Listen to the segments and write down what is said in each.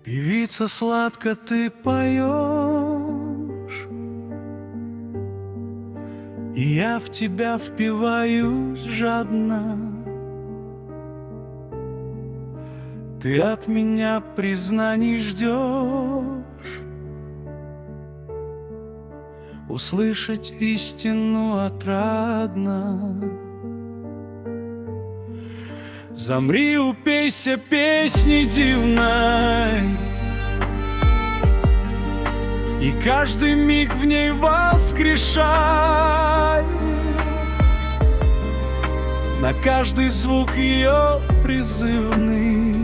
Певица, сладко ты поешь, и я в тебя впиваюсь жадно. Ты от меня признаний ждешь, услышать истину отрадно. Замри, упейся песней дивной, и каждый миг в ней воскрешай. На каждый звук ее призывный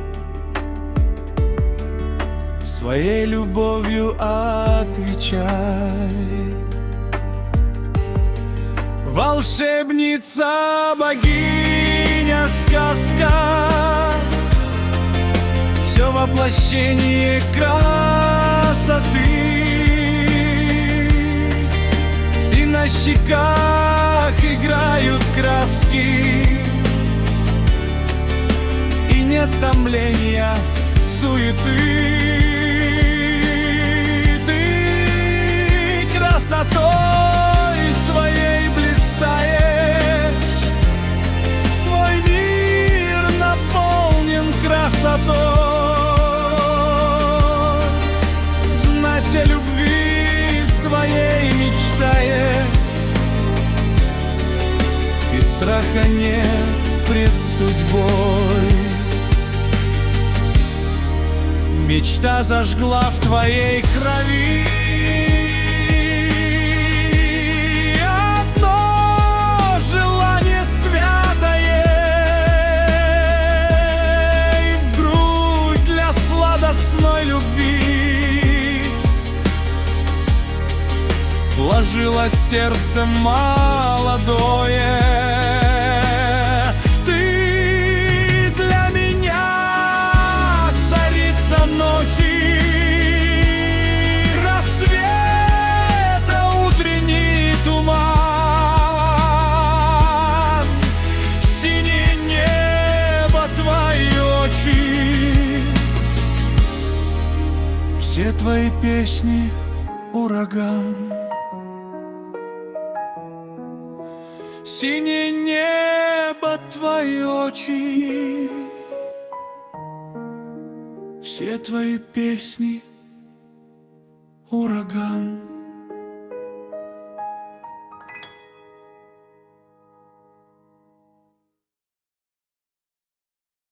своей любовью отвечай. Волшебница, богиня, сказка, все воплощение красоты. И на щеках играют краски, и нет томления, суеты. Ты красотой своей блистаешь, твой мир наполнен красотой. Знать о любви своей мечтаешь, и страха нет пред судьбой. Мечта зажгла в твоей крови одно желание святое, и в грудь для сладостной любви вложилось сердце молодое. Все твои песни — ураган, синее небо, твои очи. Все твои песни — ураган.